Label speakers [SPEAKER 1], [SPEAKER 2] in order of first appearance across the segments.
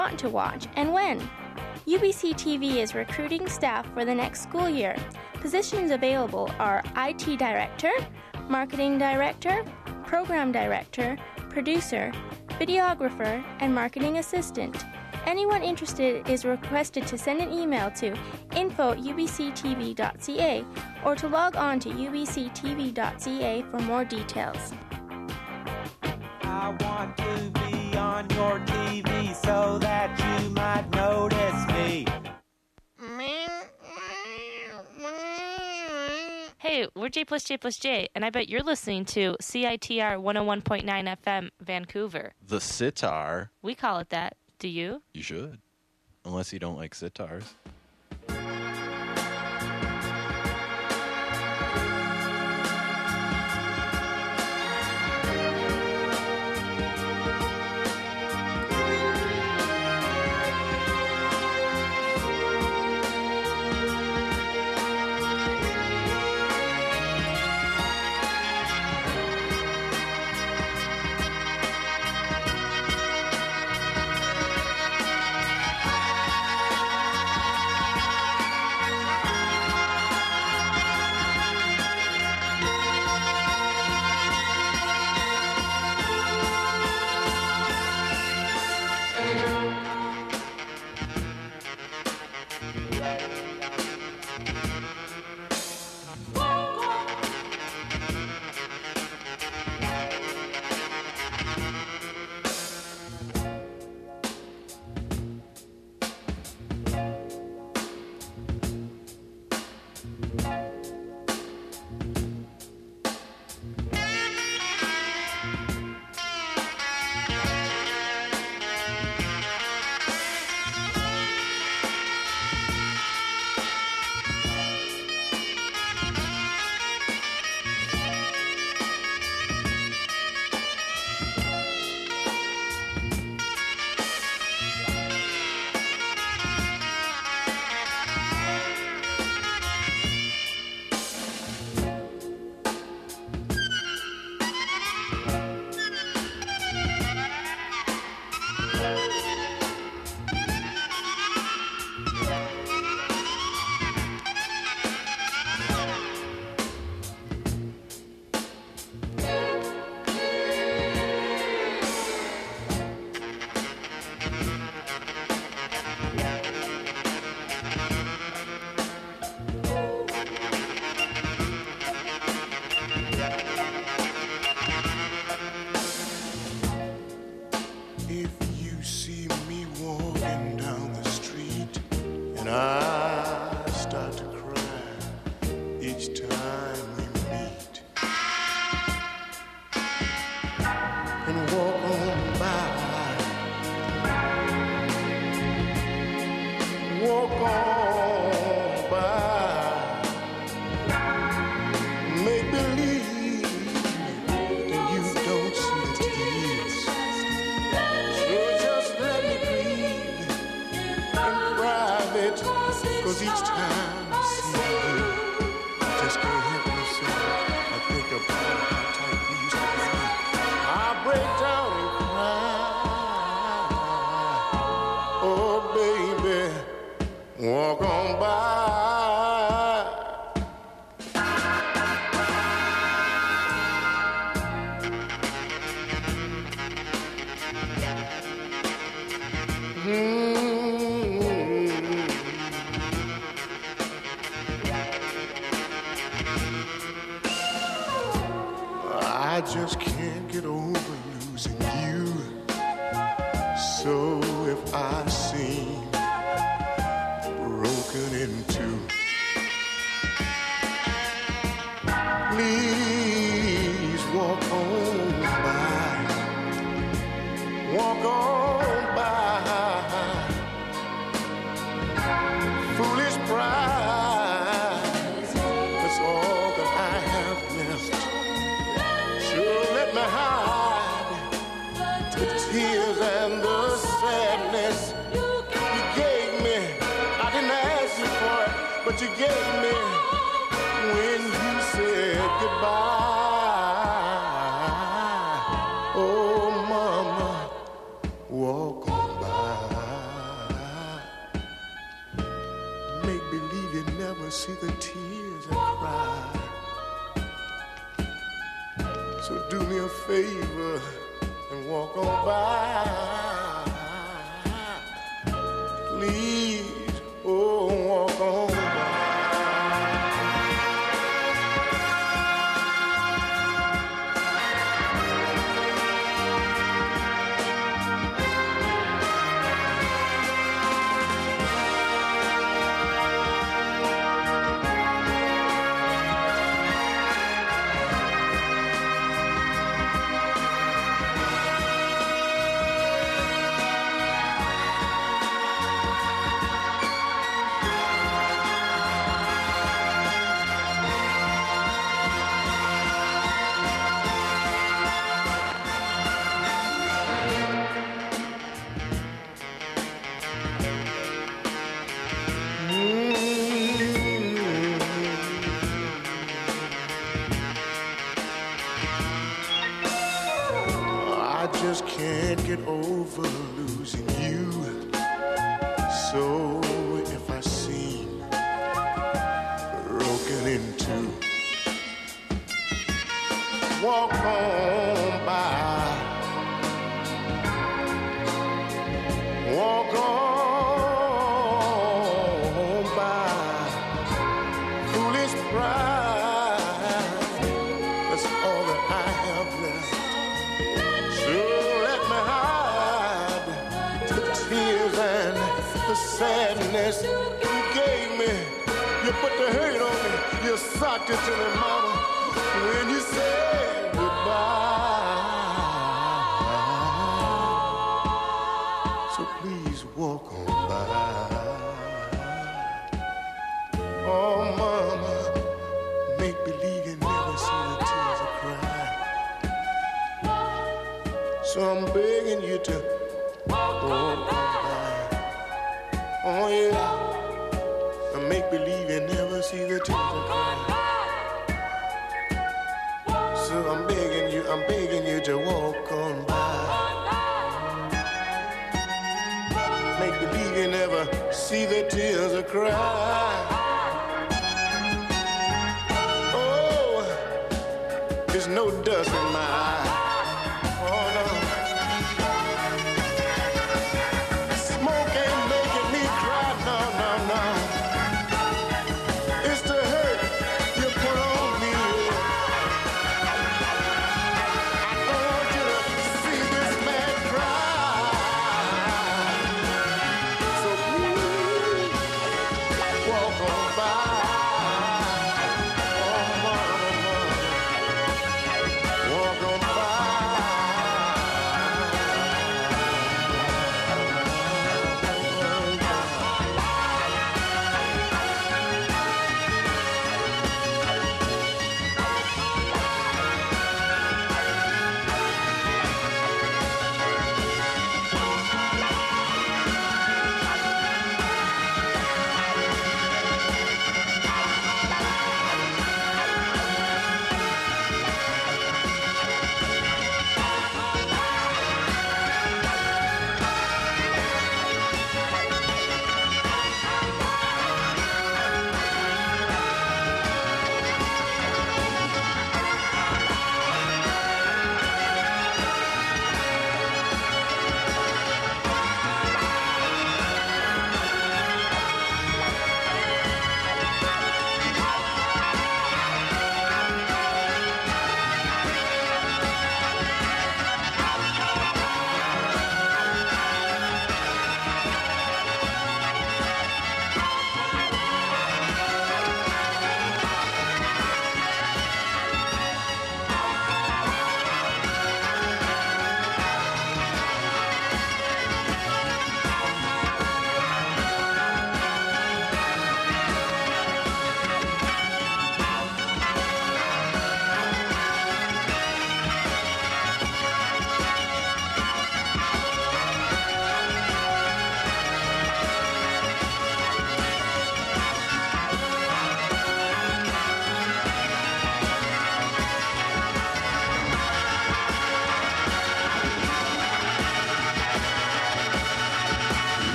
[SPEAKER 1] want to watch and when. UBC TV is recruiting staff for the next school year. Positions available are IT Director, Marketing Director, Program Director, Producer, Videographer, and Marketing Assistant. Anyone interested is requested to send an email to info@ubctv.ca or to log on to ubctv.ca for more details.
[SPEAKER 2] I want to be on your TV so that you might notice me.
[SPEAKER 3] Hey, we're J plus J plus J, and I bet you're listening to CITR 101.9 FM, Vancouver.
[SPEAKER 4] The sitar.
[SPEAKER 3] We call it that. Do you?
[SPEAKER 4] You should. Unless you don't like sitars.
[SPEAKER 5] I just can't get over losing you. So if I seem broken in two, please walk on by. Walk on by. Foolish pride, that's all that I have left. Sure, let me hide the tears and the sadness you gave me. I didn't ask you for it, but see the tears I cry. So do me a favor and walk on by. Please, oh, walk on by. I just can't get over losing you. So if I seem broken in two, walk on by. Walk on by. Foolish pride, that's all that I have left. So let me hide the tears and the sadness you gave me. You put the hurt on me, you socked it to me, mama, when you said goodbye. So please walk on by. Oh, mama, make believe you never see the tears I cry. So I'm begging you to walk on by. Oh yeah, and make believe you never see the tears I cry. So I'm begging you to walk on by. Make believe you never see the tears I cry. Oh, there's no dust in my eye. Oh no. Smoke ain't making me cry, no, no, no. It's the hurt you put on me. I don't want you to see this man cry. So please, walk on.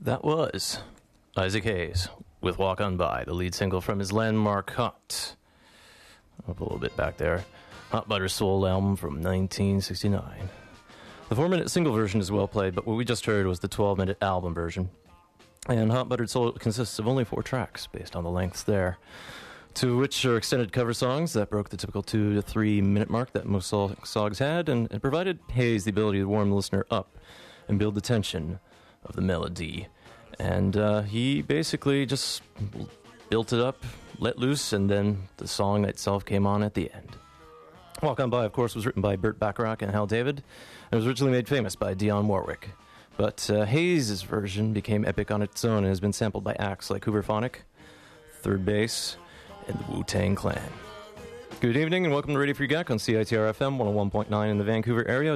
[SPEAKER 6] That was Isaac Hayes with Walk On By, the lead single from his landmark Hot. Up a little bit back there. Hot Butter Soul album from 1969. The 4-minute single version is well played, but what we just heard was the 12-minute album version. And Hot Buttered Soul consists of only 4 tracks, based on the lengths there, to which are extended cover songs that broke the typical 2 to 3 minute mark that most songs had, and it provided Hayes the ability to warm the listener up and build the tension of the melody. And he basically just built it up, let loose, and then the song itself came on at the end. Walk On By, of course, was written by Burt Bacharach and Hal David, and was originally made famous by Dionne Warwick. But Hayes' version became epic on its own and has been sampled by acts like Hooverphonic, Third Base, and the Wu-Tang Clan. Good evening and welcome to Radio Free Gak on CITR FM 101.9 in the Vancouver area,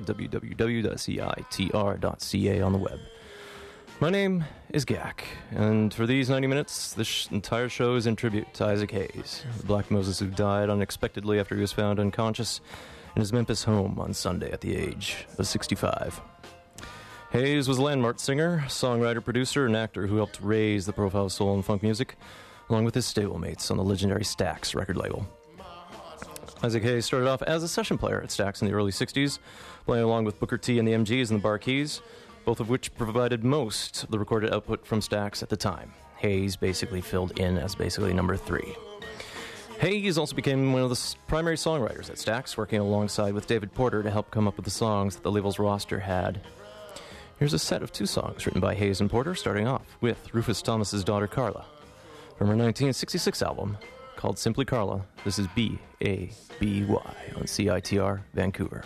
[SPEAKER 6] www.citr.ca on the web. My name is Gak, and for these 90 minutes, this entire show is in tribute to Isaac Hayes, the Black Moses who died unexpectedly after he was found unconscious in his Memphis home on Sunday at the age of 65. Hayes was a landmark singer, songwriter, producer, and actor who helped raise the profile of soul and funk music, along with his stablemates on the legendary Stax record label. Isaac Hayes started off as a session player at Stax in the early 60s, playing along with Booker T and the MGs and the Bar Keys, both of which provided most of the recorded output from Stax at the time. Hayes basically filled in as basically number 3. Hayes also became one of the primary songwriters at Stax, working alongside with David Porter to help come up with the songs that the label's roster had. Here's a set of 2 songs written by Hayes and Porter, starting off with Rufus Thomas's daughter Carla, from her 1966 album called Simply Carla. This is B-A-B-Y on CITR Vancouver.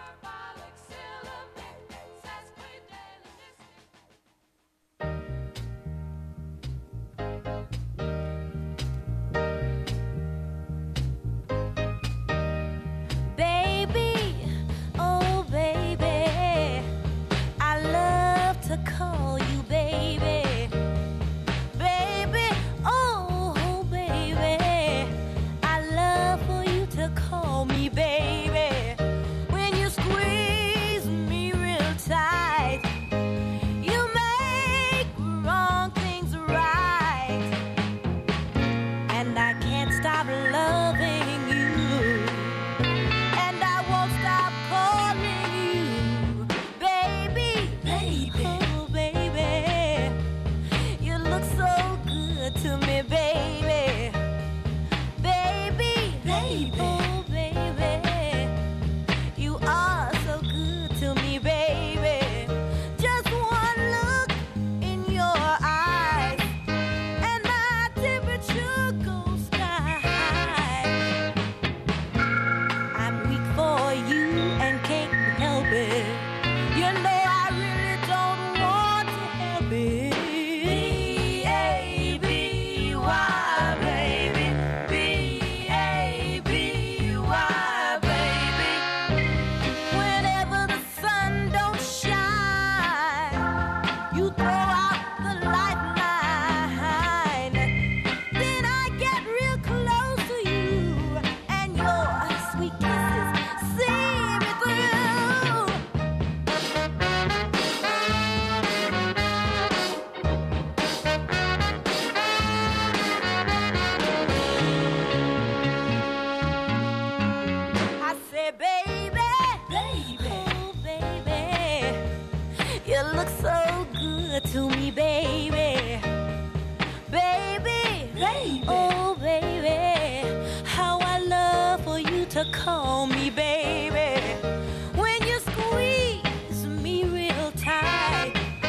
[SPEAKER 7] Call me baby when you squeeze me real tight.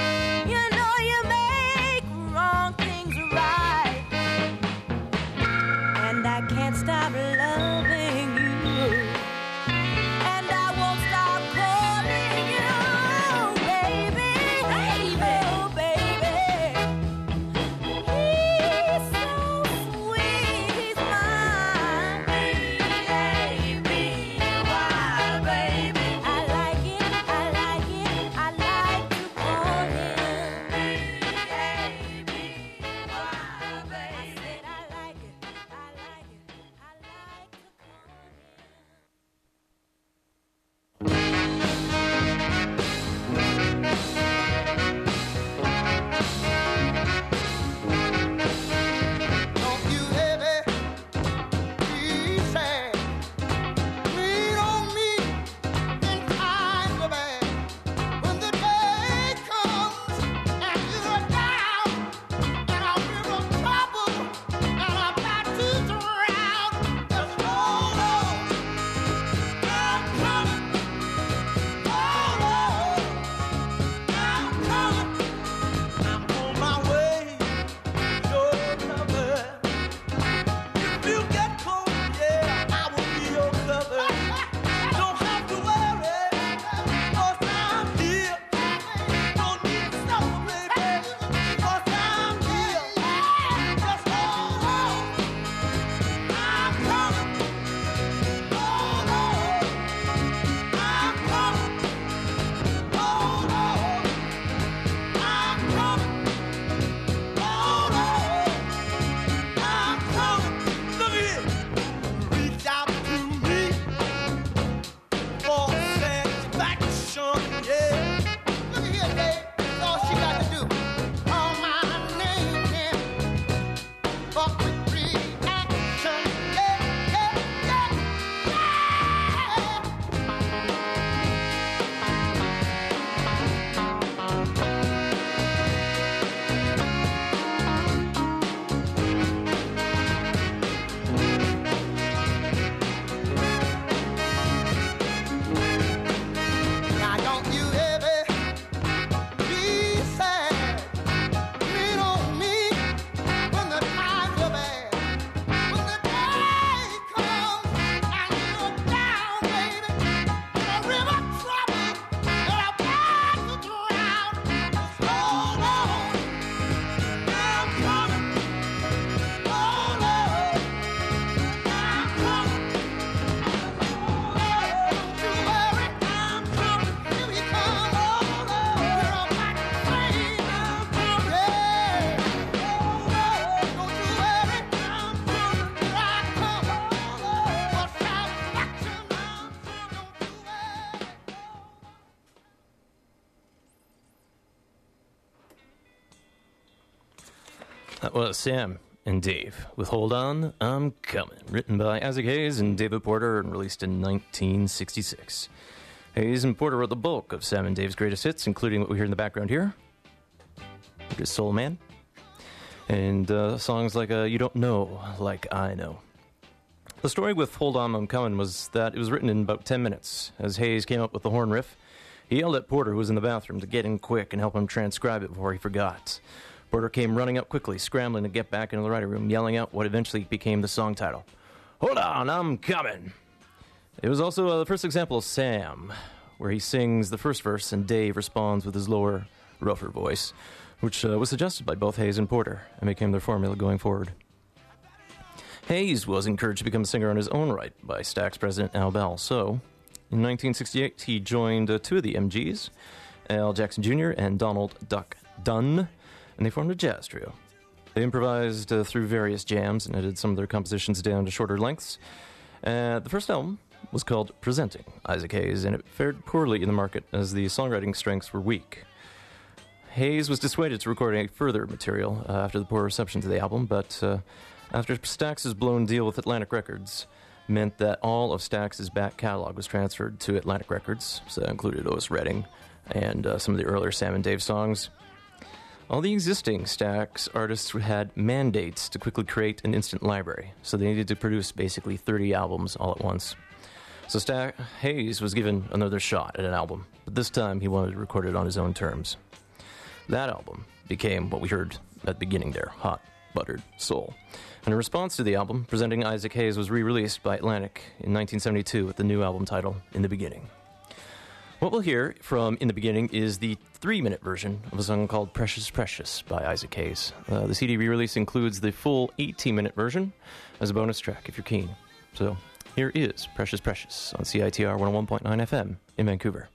[SPEAKER 7] You know you make wrong things right, and I can't stop loving you, and I won't stop calling you baby, baby, oh baby. He's so sweet, he's mine.
[SPEAKER 6] That was Sam and Dave with Hold On, I'm Coming, written by Isaac Hayes and David Porter and released in 1966. Hayes and Porter wrote the bulk of Sam and Dave's greatest hits, including what we hear in the background here, which is Soul Man, and songs like You Don't Know Like I Know. The story with Hold On, I'm Coming was that it was written in about 10 minutes. As Hayes came up with the horn riff, he yelled at Porter, who was in the bathroom, to get in quick and help him transcribe it before he forgot. Porter came running up quickly, scrambling to get back into the writing room, yelling out what eventually became the song title. Hold on, I'm coming. It was also the first example of Sam, where he sings the first verse and Dave responds with his lower, rougher voice, which was suggested by both Hayes and Porter and became their formula going forward. Hayes was encouraged to become a singer on his own right by Stax president Al Bell, so in 1968 he joined two of the MGs, Al Jackson Jr. and Donald Duck Dunn, and they formed a jazz trio. They improvised through various jams and edited some of their compositions down to shorter lengths. The first album was called Presenting Isaac Hayes, and it fared poorly in the market as the songwriting strengths were weak. Hayes was dissuaded to record any further material after the poor reception to the album, but after Stax's blown deal with Atlantic Records meant that all of Stax's back catalog was transferred to Atlantic Records, so that included Otis Redding and some of the earlier Sam and Dave songs. All the existing Stax artists had mandates to quickly create an instant library, so they needed to produce basically 30 albums all at once. So Hayes was given another shot at an album, but this time he wanted to record it on his own terms. That album became what we heard at the beginning there, Hot Buttered Soul. And in response to the album, Presenting Isaac Hayes was re-released by Atlantic in 1972 with the new album title, In the Beginning. What we'll hear from In the Beginning is the 3-minute version of a song called Precious Precious by Isaac Hayes. The CD re-release includes the full 18-minute version as a bonus track if you're keen. So here is Precious Precious on CITR 101.9 FM in Vancouver.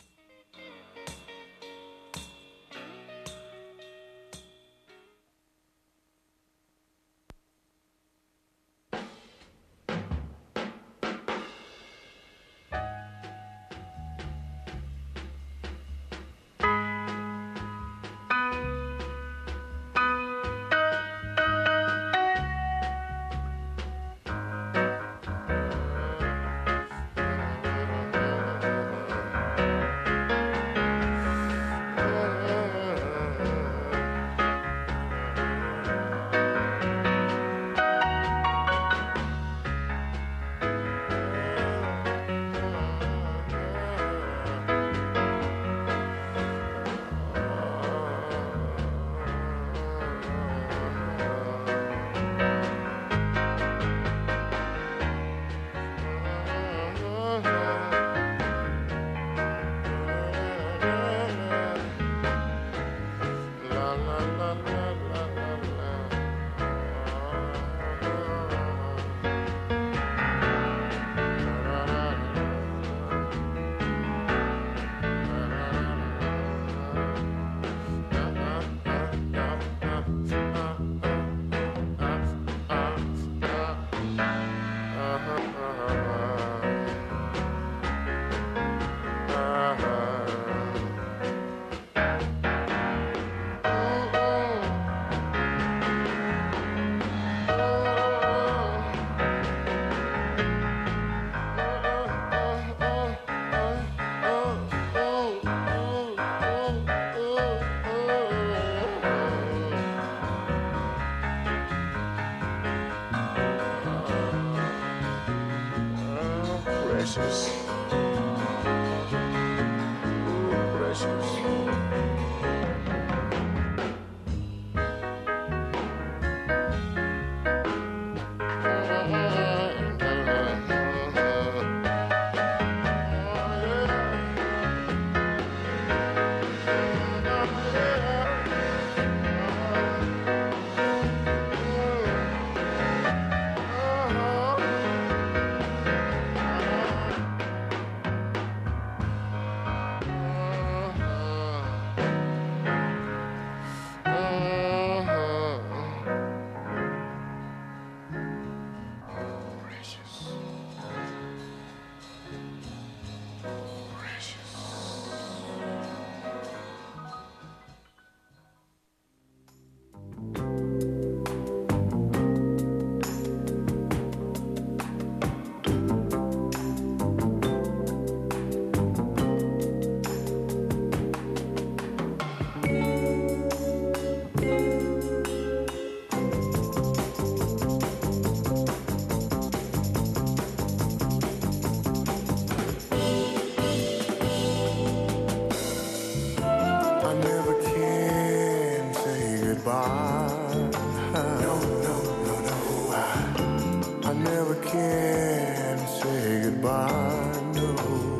[SPEAKER 5] Precious. Precious. goodbye, no.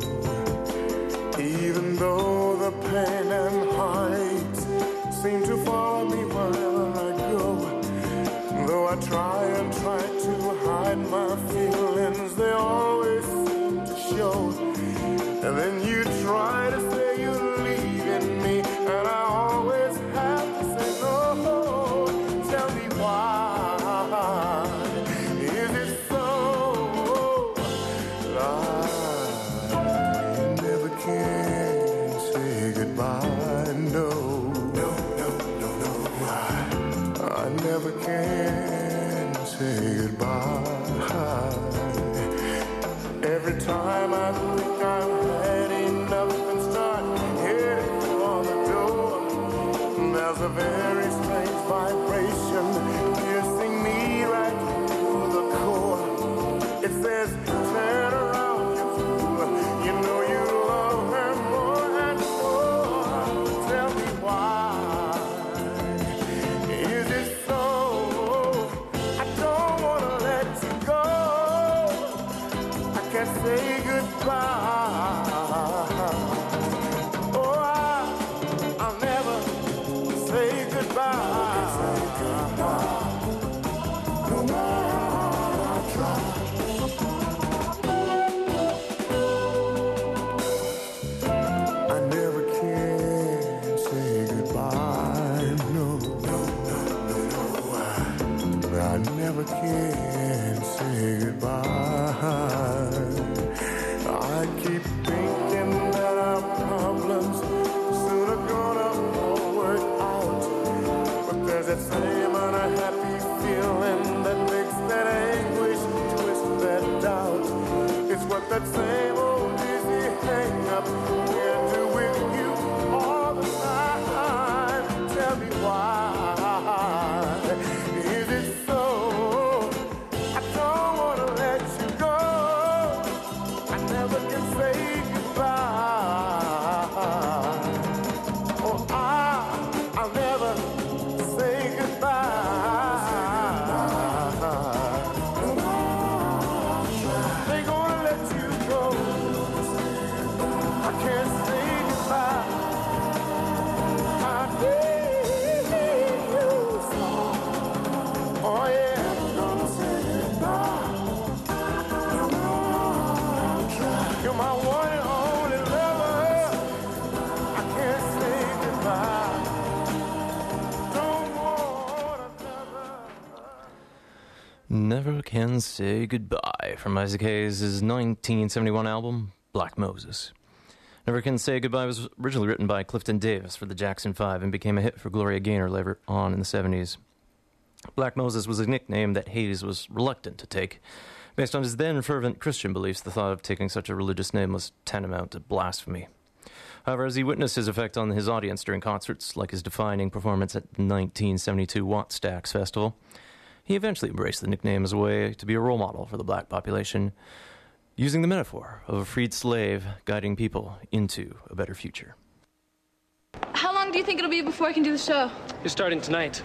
[SPEAKER 5] Even though the pain and height seem to follow me wherever I go, though I try and try to hide my feelings, they always seem to show. And then you try to say you're leaving me, and I always have to say no. Tell me why is it so that I never can say goodbye? No, no, no, no, no. I never can say goodbye. Every time I think I've had enough and start heading for the door, there's a very strange vibration piercing me right through the core. It says, turn around, you fool. You know you love her more and more. Tell me why is it so? I don't want to let you go. I can't say goodbye. Oh, I'll never say goodbye. No matter how I try. I never can say goodbye. No, no, no, no, no. I never can say goodbye. I keep thinking that our problems soon are gonna all work out, but there's that same unhappy feeling that makes that anguish twist that doubt. It's what that same old dizzy hang-up can do with you all the time. Tell me why is it so? I don't want to let you go. I never can say goodbye. Oh, I'll never say goodbye. They're gonna let you go. I can't say goodbye. I need you so. Oh yeah, I'm gonna say goodbye. You're my one and only lover. I can't say goodbye. Don't want another.
[SPEAKER 6] Never Can Say Goodbye from Isaac Hayes' 1971 album, Black Moses. Never Can Say Goodbye was originally written by Clifton Davis for the Jackson 5 and became a hit for Gloria Gaynor later on in the 70s. Black Moses was a nickname that Hayes was reluctant to take. Based on his then fervent Christian beliefs, the thought of taking such a religious name was tantamount to blasphemy. However, as he witnessed his effect on his audience during concerts, like his defining performance at the 1972 Wattstax Festival, he eventually embraced the nickname as a way to be a role model for the black population, using the metaphor of a freed slave guiding people into a better future.
[SPEAKER 8] How long do you think it'll be before I can do the show?
[SPEAKER 9] You're starting tonight.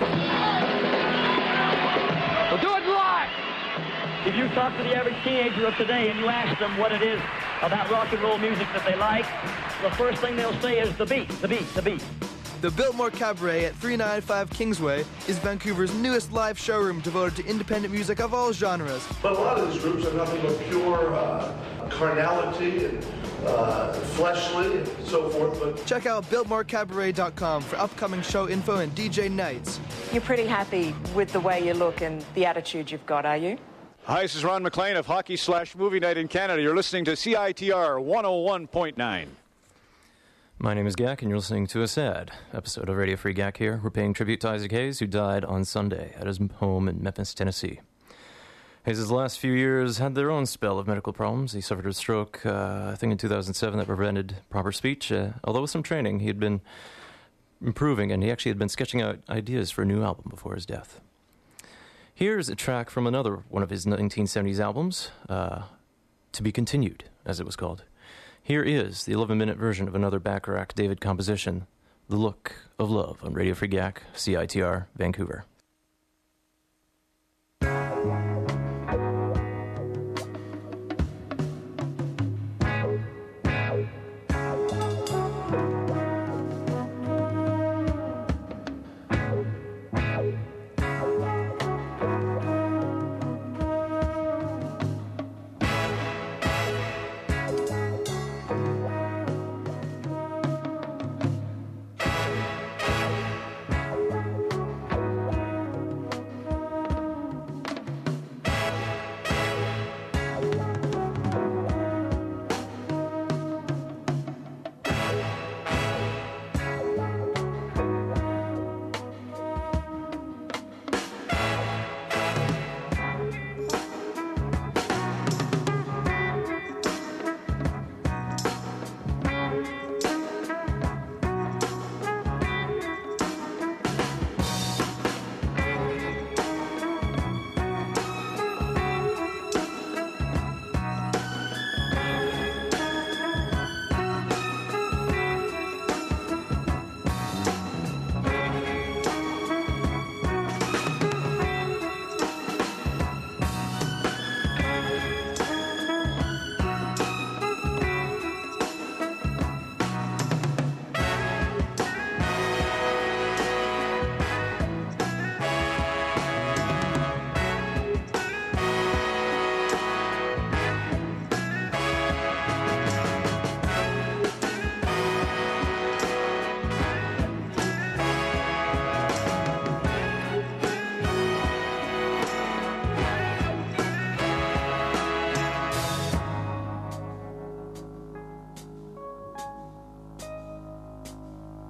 [SPEAKER 10] We'll do it live! If you talk to the average teenager of today and you ask them what it is about rock and roll music that they like, the first thing they'll say is the beat, the beat, the beat.
[SPEAKER 11] The Biltmore Cabaret at 395 Kingsway is Vancouver's newest live showroom devoted to independent music of all genres.
[SPEAKER 12] But a lot of these groups are nothing but pure carnality and fleshly and so forth. But
[SPEAKER 11] check out BiltmoreCabaret.com for upcoming show info and DJ nights.
[SPEAKER 13] You're pretty happy with the way you look and the attitude you've got, are you?
[SPEAKER 14] Hi, this is Ron McLean of Hockey/Movie Night in Canada. You're listening to CITR 101.9.
[SPEAKER 6] My name is Gak, and you're listening to a sad episode of Radio Free Gak here. We're paying tribute to Isaac Hayes, who died on Sunday at his home in Memphis, Tennessee. Hayes' last few years had their own spell of medical problems. He suffered a stroke, I think in 2007, that prevented proper speech. Although with some training, he had been improving, and he actually had been sketching out ideas for a new album before his death. Here's a track from another one of his 1970s albums, To Be Continued, as it was called. Here is the 11-minute version of another Bacharach David composition, The Look of Love, on Radio Free Gak, CITR, Vancouver.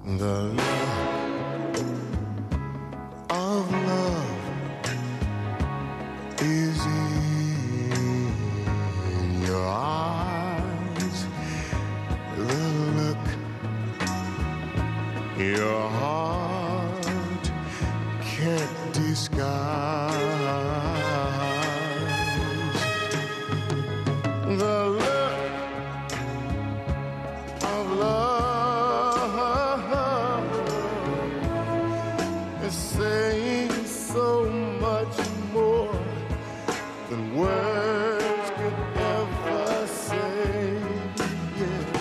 [SPEAKER 5] The look of love is in your eyes. The look your heart can't disguise. The look of love is saying so much more than words could ever say. Yeah.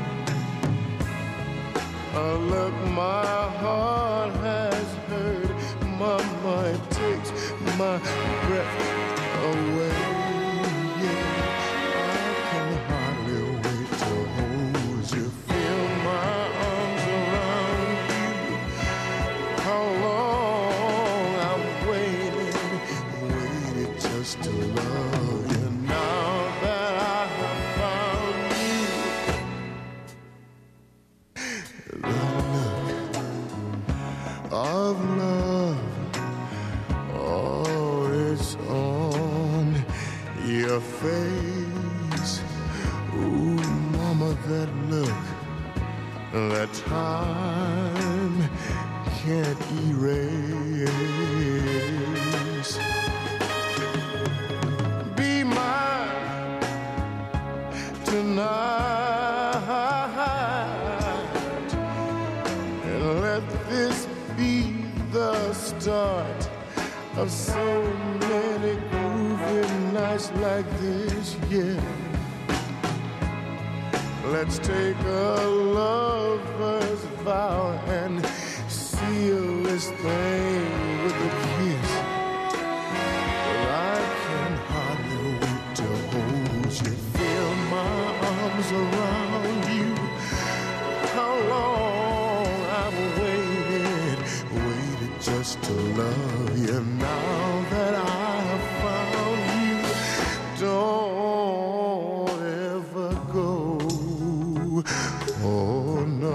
[SPEAKER 5] A look my heart has heard, my mind takes my breath away. Yeah. I can hardly wait to hold you, feel my arms around you. How long I've waited just to love you. Now that I have found you, the look of love, oh, it's on your face. Ooh, mama, that look, that time can't erase. Be mine tonight, and let this be the start of so many groovy nights like this, yeah. Let's take a lover's vow and seal this thing with a kiss. Well, I can hardly wait to hold you, feel my arms around you. How long I've waited just to love you. Now that I have found you, don't ever go. Oh no.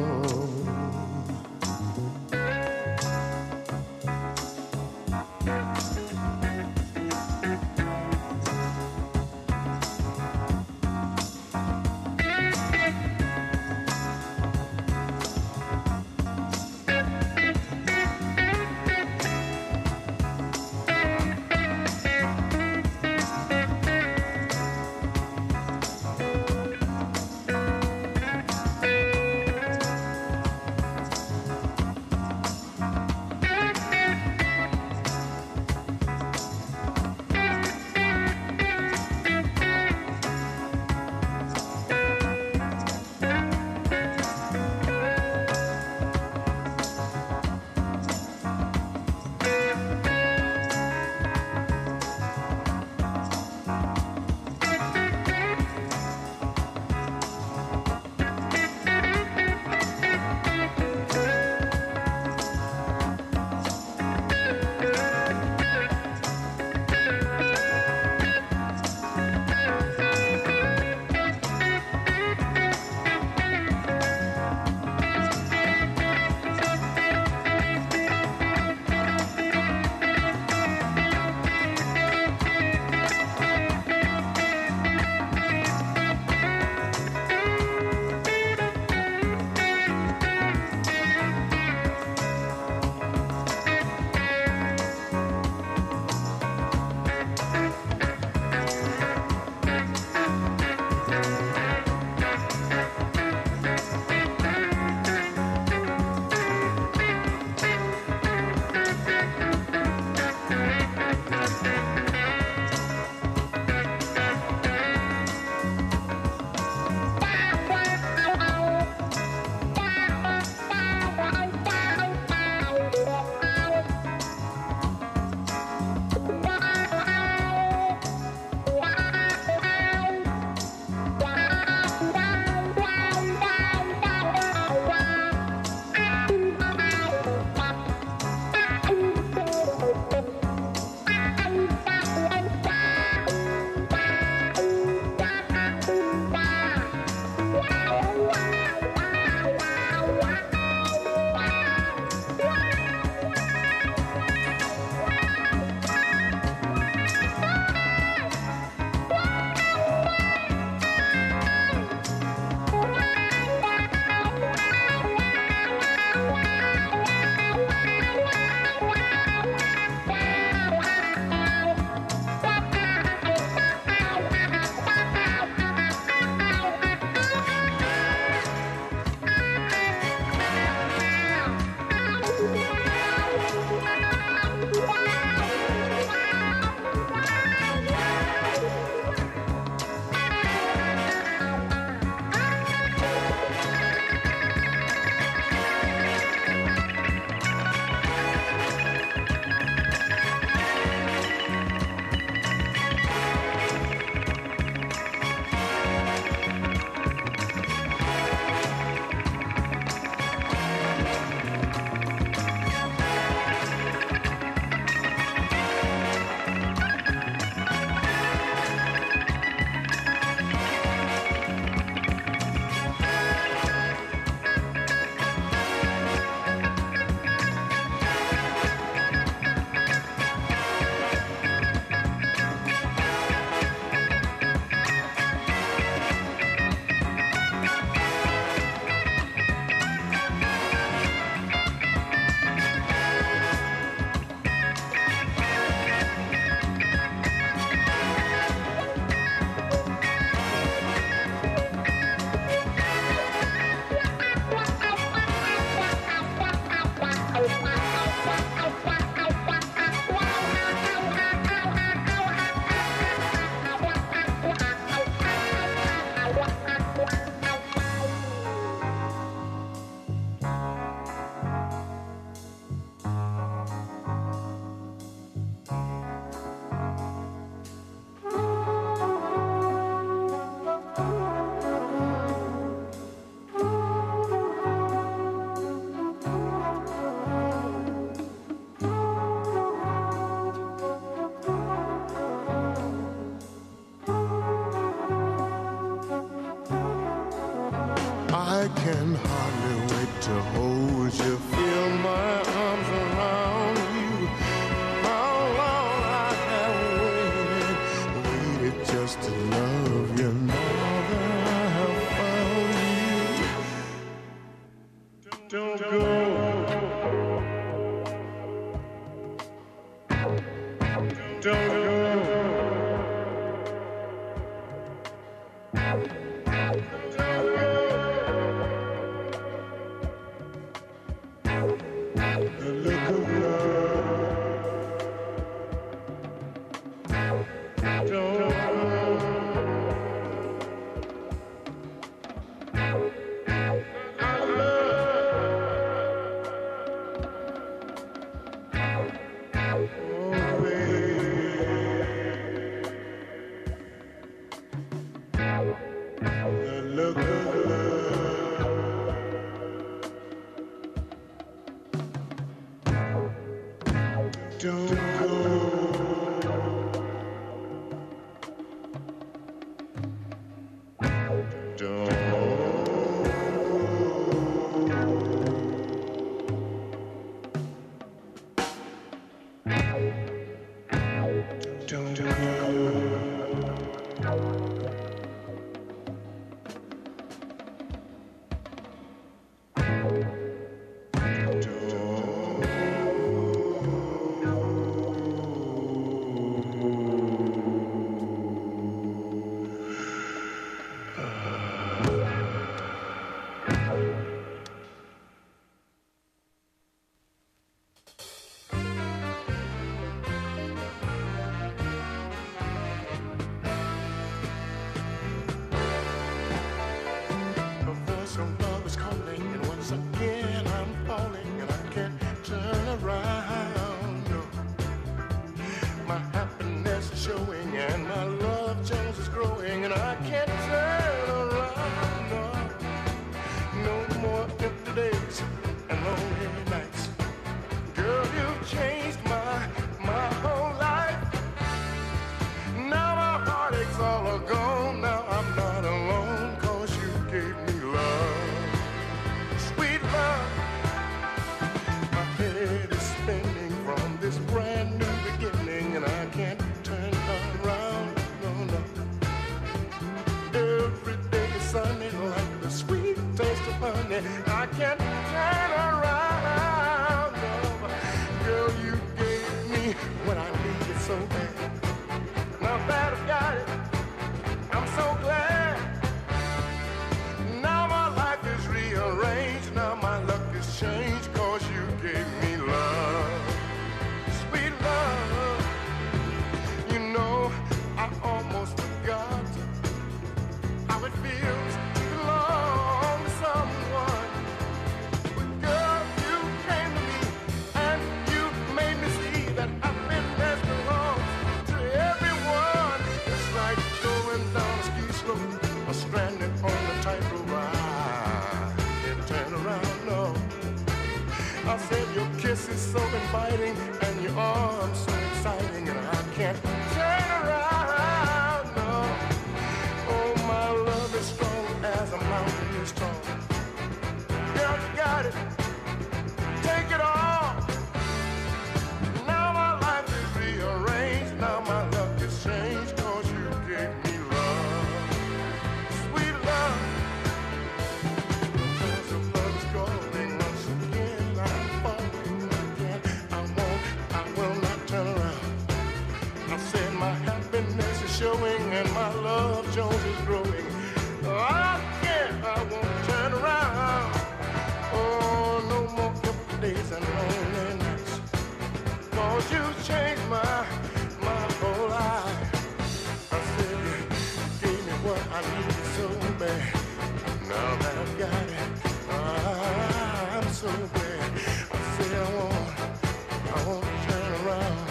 [SPEAKER 5] I can hardly wait to hold you, feel my arms around you. How long I have waited just to love you. Now that I have found you, don't go. Don't go.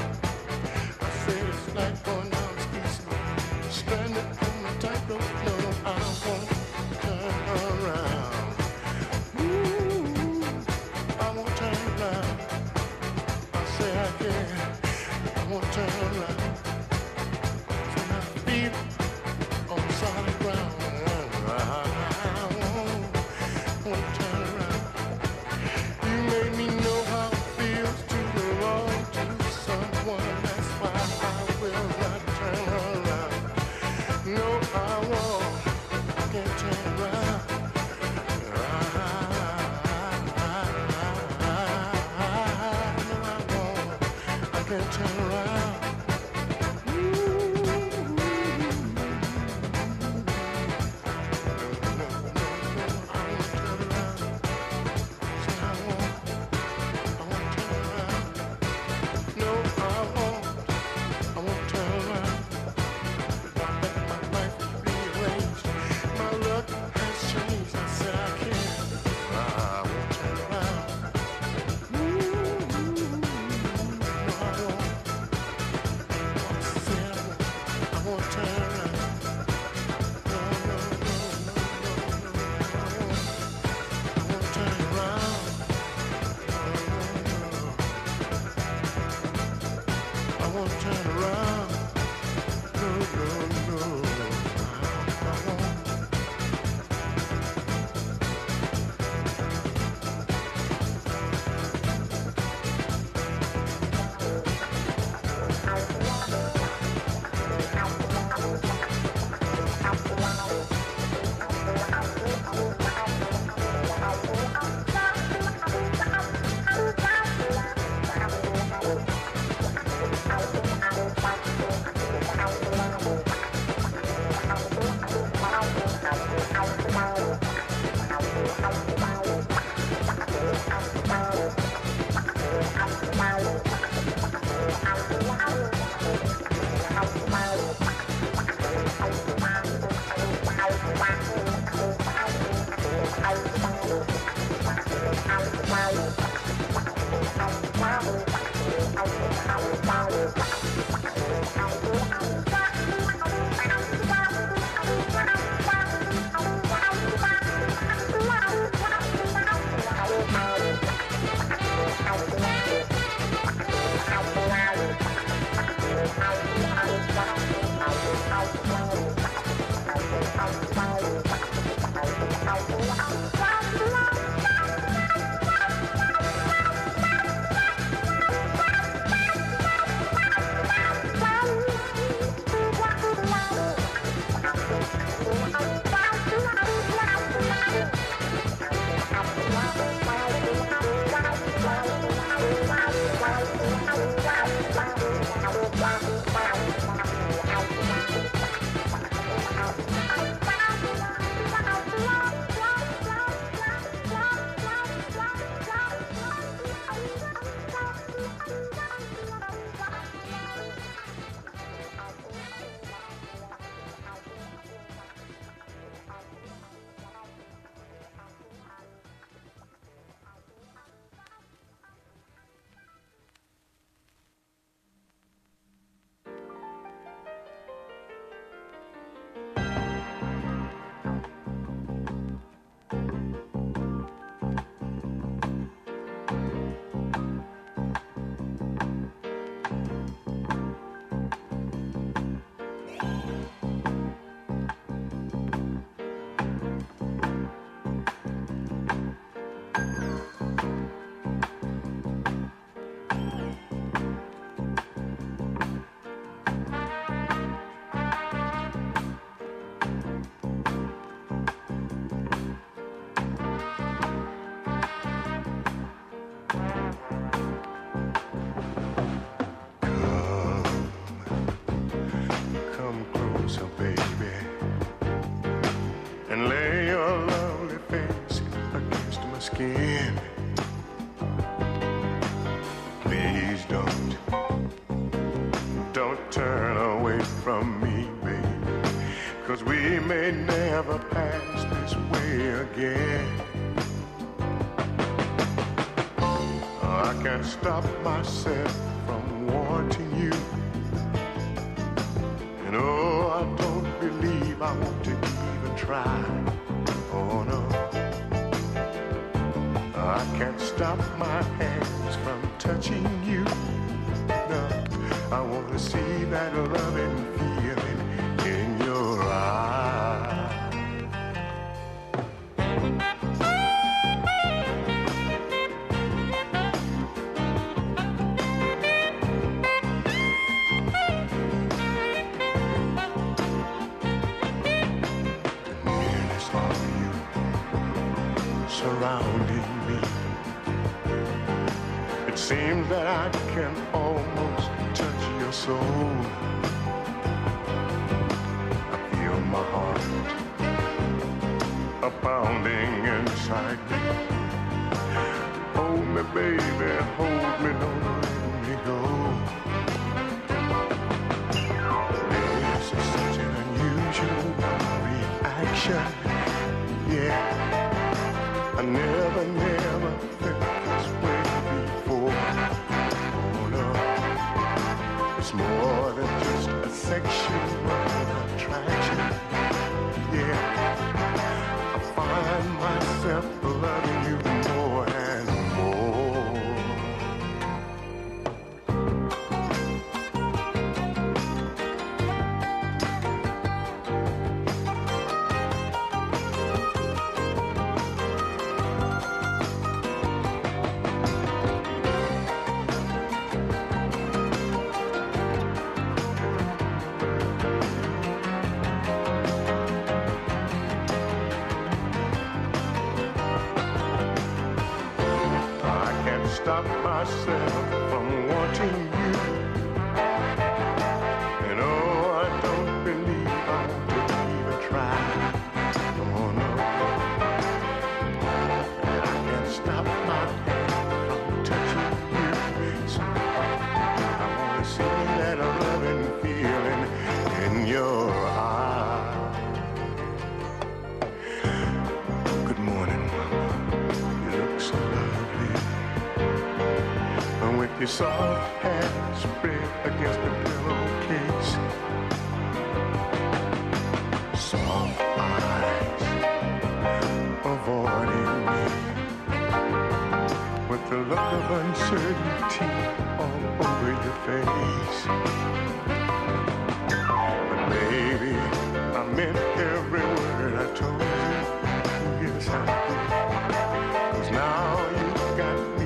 [SPEAKER 5] Stranded on the tightrope, no. can't turn around. Don't turn away from me, baby, 'cause we may never pass this way again. I can't stop myself from wanting you, and oh, I don't believe I want to even try. Oh no, I can't stop my hands from touching you. No, I want to see that loving feeling in your eyes. Nearness of you surrounding me. It seems that I can almost your soul. I feel my heart a pounding inside me. Hold me, baby, hold me, don't let me go. This is such an unusual reaction. Yeah, I never felt this way before. Oh no, it's more than just a sexual attraction. Yeah, I find myself loving you more and more. Stop myself from wanting you. And oh, I don't believe I would even try. Oh no, and I can't stop my hand from touching you. So I wanna see that loving feeling in your eyes. Good morning, mama. You look so lovely. With your soft hair spread against the pillowcase, soft eyes avoiding me, with the look of uncertainty all over your face. But baby, I meant every word I told you. Yes, I did. 'Cause now you got me.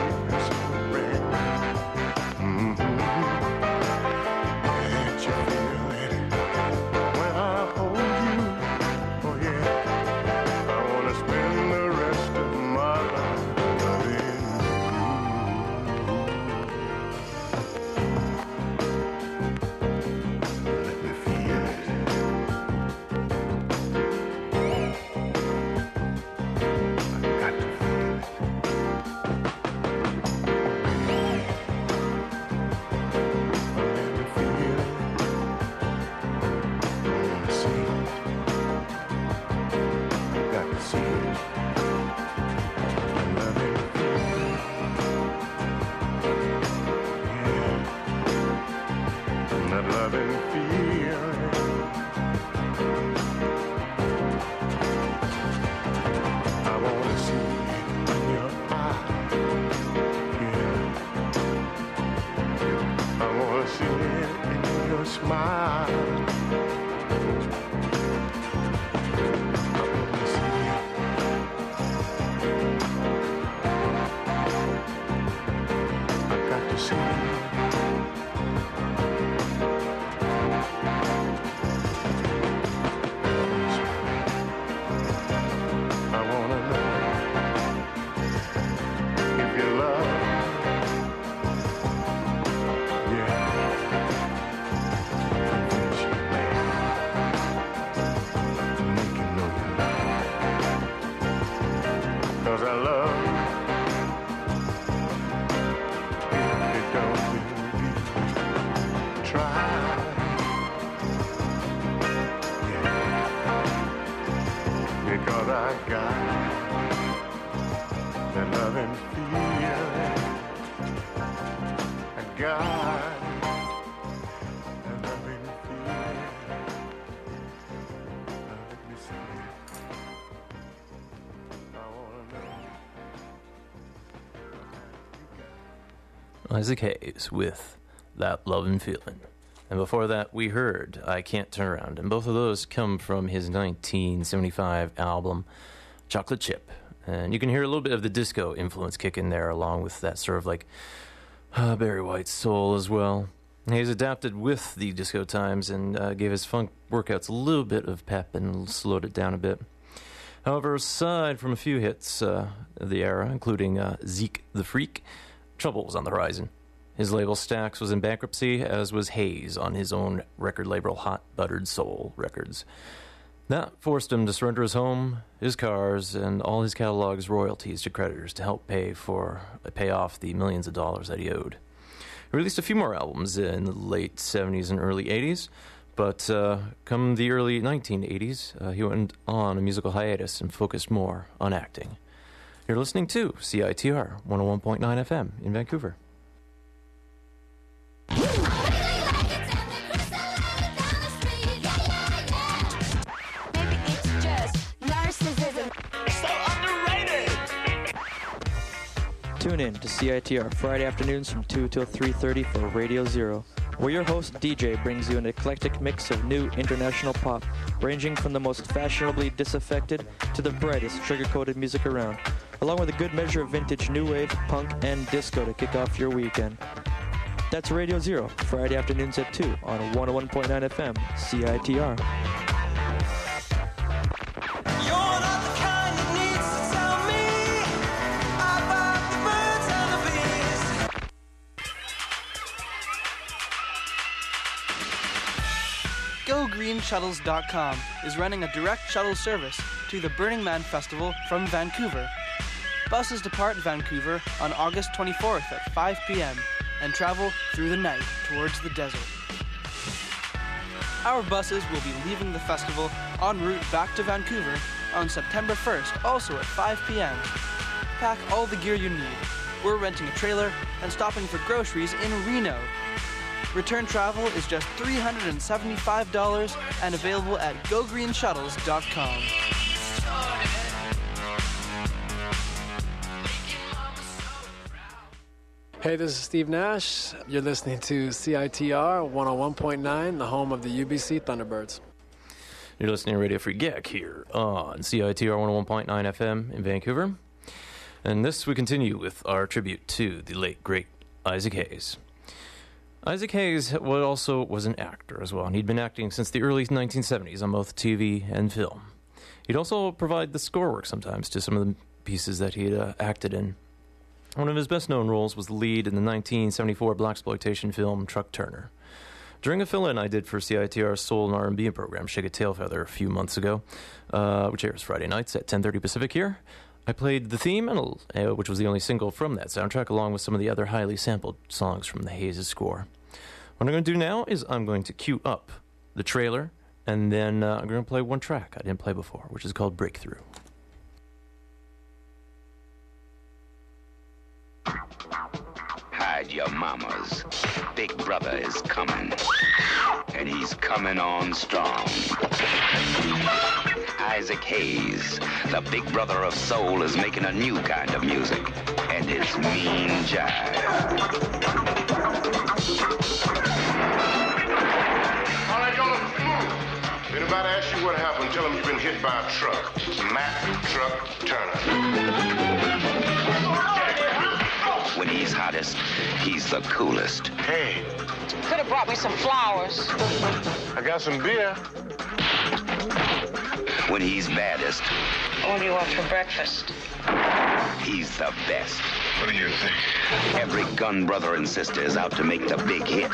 [SPEAKER 6] Isaac Hayes with That Lovin' Feeling. And before that, we heard I Can't Turn Around. And both of those come from his 1975 album, Chocolate Chip. And you can hear a little bit of the disco influence kick in there, along with that sort of like Barry White soul as well. He's adapted with the disco times and gave his funk workouts a little bit of pep and slowed it down a bit. However, aside from a few hits of the era, including Zeke the Freak, trouble was on the horizon. His label Stax was in bankruptcy, as was Hayes on his own record label Hot Buttered Soul Records. That forced him to surrender his home, his cars, and all his catalog's royalties to creditors to help pay off the millions of dollars that he owed. He released a few more albums in the late 70s and early 80s, but come the early 1980s, he went on a musical hiatus and focused more on acting. You're listening to CITR 101.9 FM in Vancouver.
[SPEAKER 9] Tune in to CITR Friday afternoons from 2 till 3:30 for Radio Zero, where your host DJ brings you an eclectic mix of new international pop, ranging from the most fashionably disaffected to the brightest sugar-coated music around, along with a good measure of vintage new wave, punk, and disco to kick off your weekend. That's Radio Zero, Friday afternoons at 2 on 101.9 FM, CITR.
[SPEAKER 11] GoGreenShuttles.com is running a direct shuttle service to the Burning Man Festival from Vancouver. Buses depart Vancouver on August 24th at 5 p.m. and travel through the night towards the desert. Our buses will be leaving the festival en route back to Vancouver on September 1st, also at 5 p.m. Pack all the gear you need. We're renting a trailer and stopping for groceries in Reno. Return travel is just $375 and available at GoGreenShuttles.com.
[SPEAKER 15] Hey, this is Steve Nash. You're listening to CITR 101.9, the home of the UBC Thunderbirds.
[SPEAKER 6] You're listening to Radio Free Geek here on CITR 101.9 FM in Vancouver. And this, we continue with our tribute to the late, great Isaac Hayes. Isaac Hayes also was an actor as well, and he'd been acting since the early 1970s on both TV and film. He'd also provide the score work sometimes to some of the pieces that he'd acted in. One of his best-known roles was the lead in the 1974 blaxploitation film Truck Turner. During a fill-in I did for CITR's Soul and R&B program, Shake a Tail Feather, a few months ago, which airs Friday nights at 10:30 Pacific here, I played the theme, which was the only single from that soundtrack, along with some of the other highly sampled songs from the Hayes' score. What I'm going to do now is I'm going to cue up the trailer, and then I'm going to play one track I didn't play before, which is called Breakthrough.
[SPEAKER 16] Hide your mamas. Big brother is coming. And he's coming on strong. Isaac Hayes, the big brother of soul, is making a new kind of music. And it's mean jive.
[SPEAKER 5] All right, y'all, if anybody asks you what happened, tell them you've been hit by a truck. Mack Truck Turner.
[SPEAKER 16] When he's hottest, he's the coolest.
[SPEAKER 5] Hey.
[SPEAKER 13] Could have brought me some flowers.
[SPEAKER 5] I got some beer.
[SPEAKER 16] When he's baddest.
[SPEAKER 13] What do you want for breakfast?
[SPEAKER 16] He's the best.
[SPEAKER 5] What do you think?
[SPEAKER 16] Every gun brother and sister is out to make the big hit.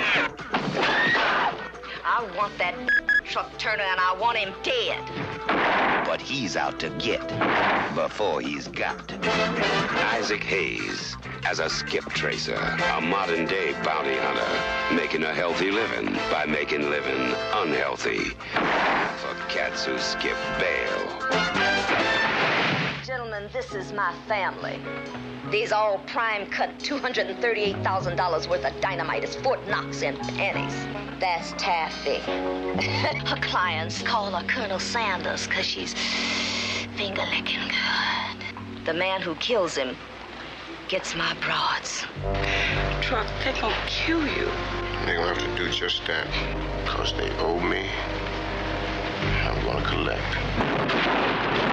[SPEAKER 17] I want that Truck Turner, and I want him dead.
[SPEAKER 16] But he's out to get before he's got. Isaac Hayes, as a skip tracer, a modern-day bounty hunter, making a healthy living by making living unhealthy for cats who skip bail.
[SPEAKER 17] Gentlemen, this is my family. These all prime-cut $238,000 worth of dynamite is Fort Knox in pennies. That's Taffy. Her clients call her Colonel Sanders because she's finger-licking good. The man who kills him gets my broads.
[SPEAKER 13] Truck, they gonna kill you.
[SPEAKER 5] They're gonna have to do just that. Because they owe me. I'm gonna collect.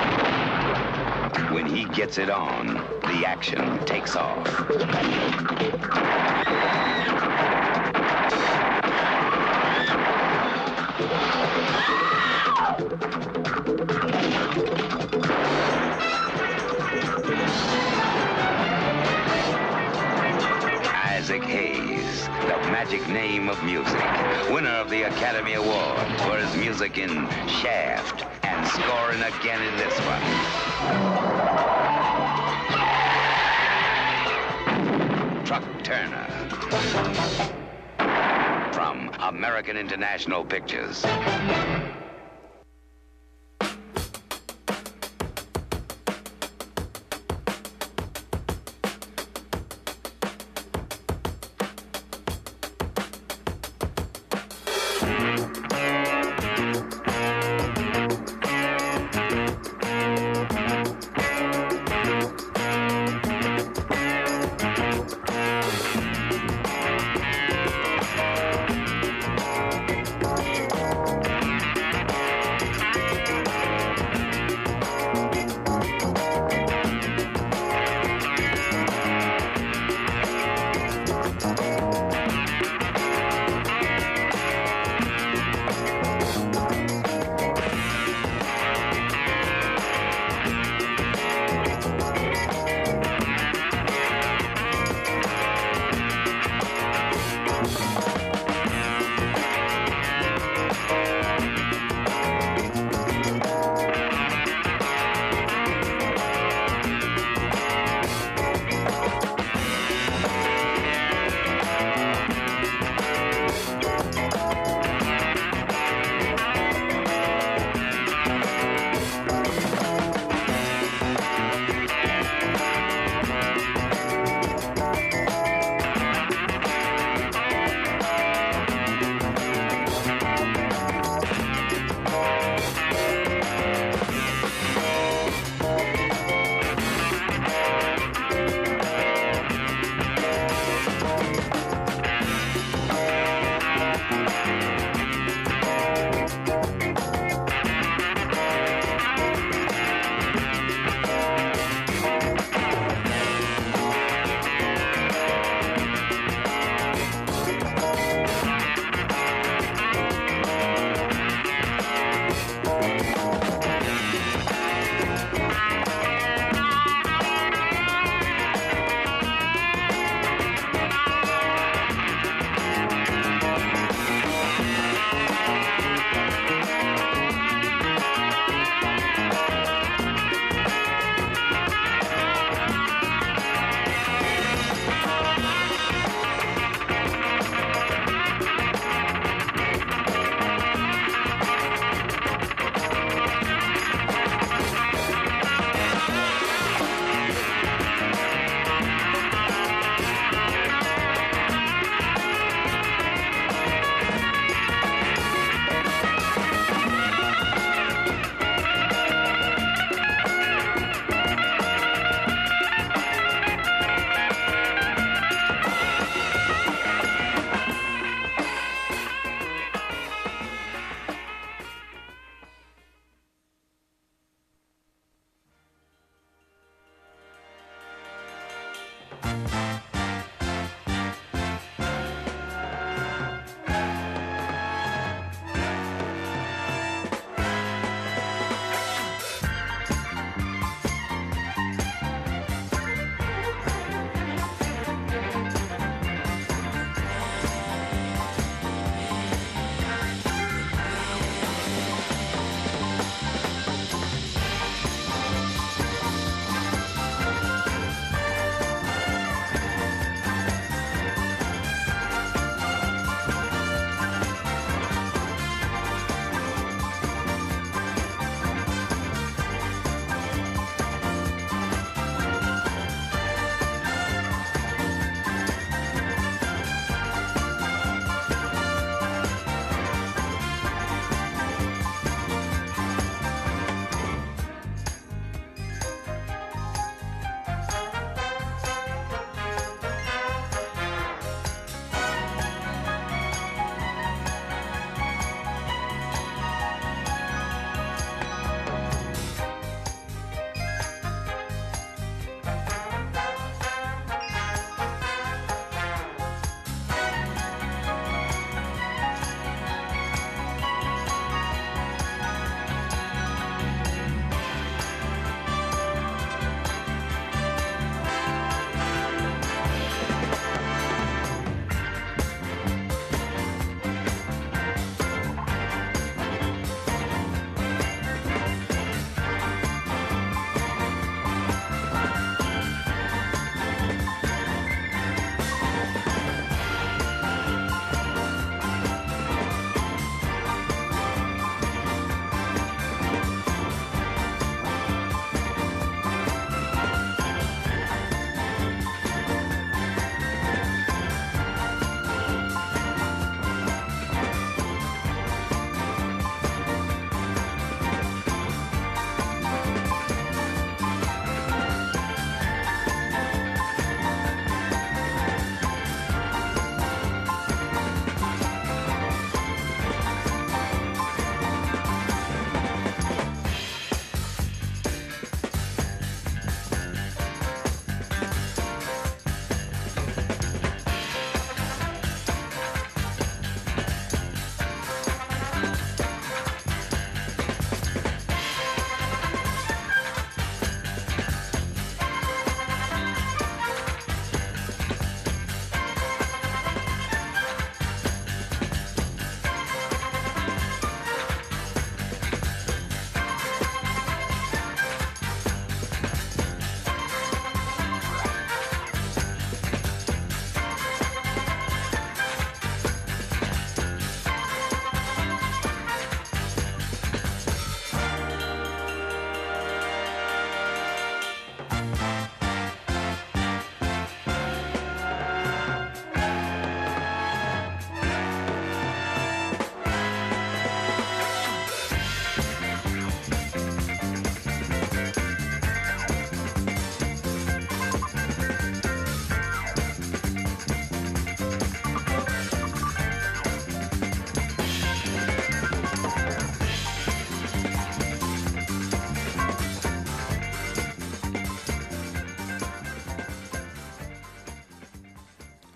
[SPEAKER 16] When he gets it on, the action takes off. Isaac Hayes. magic name of music. Winner of the Academy Award for his music in Shaft and scoring again in this one. Truck Turner. From American International Pictures.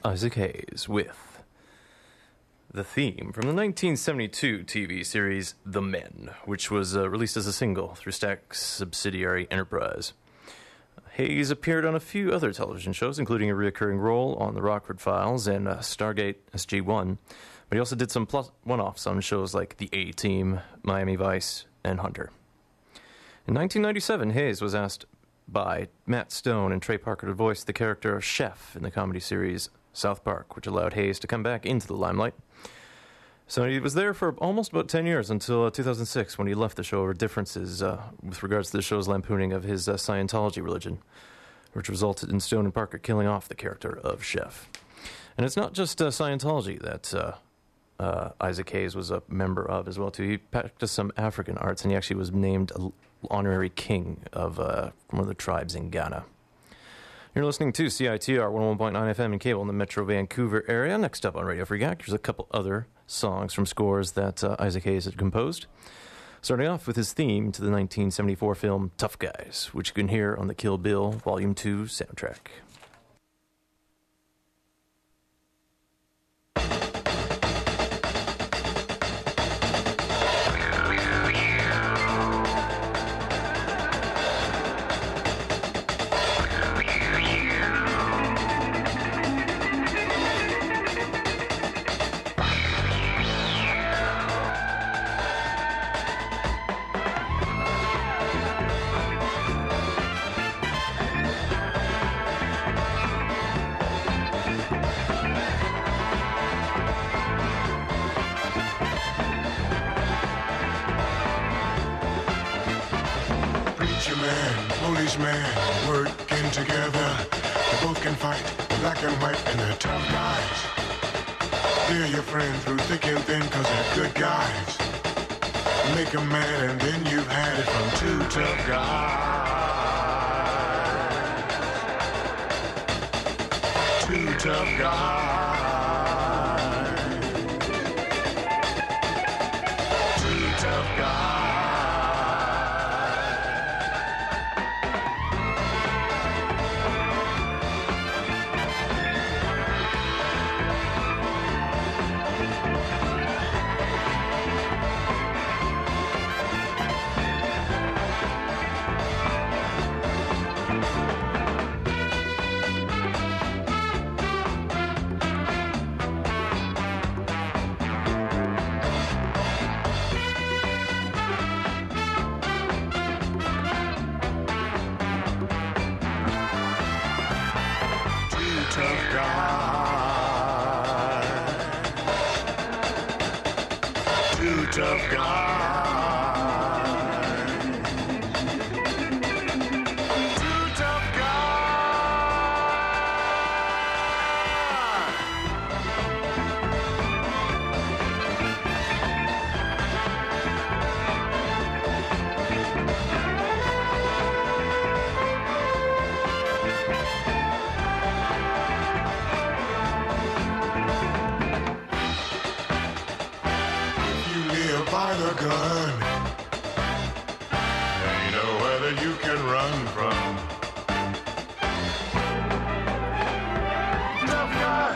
[SPEAKER 6] Isaac Hayes with the theme from the 1972 TV series The Men, which was released as a single through Stax subsidiary Enterprise. Hayes appeared on a few other television shows, including a recurring role on The Rockford Files and Stargate SG-1, but he also did some plus one-offs on shows like The A-Team, Miami Vice, and Hunter. In 1997, Hayes was asked by Matt Stone and Trey Parker to voice the character of Chef in the comedy series South Park, which allowed Hayes to come back into the limelight. So he was there for almost about 10 years until 2006, when he left the show over differences with regards to the show's lampooning of his Scientology religion, which resulted in Stone and Parker killing off the character of Chef. And it's not just Scientology that Isaac Hayes was a member of as well, too. He practiced some African arts, and he actually was named honorary king of one of the tribes in Ghana. You're listening to CITR 101.9 FM in cable in the Metro Vancouver area. Next up on Radio Free Gack, there's a couple other songs from scores that Isaac Hayes had composed. Starting off with his theme to the 1974 film Tough Guys, which you can hear on the Kill Bill Volume 2 soundtrack.
[SPEAKER 5] Policeman working together. They both can fight, black and white, and they're tough guys. They're your friend through thick and thin, cause they're good guys. Make 'em mad and then you've had it from two tough guys. Two tough guys. Two tough guys. Tough guy. Two tough by the gun. You know whether you can run from. Tough guy.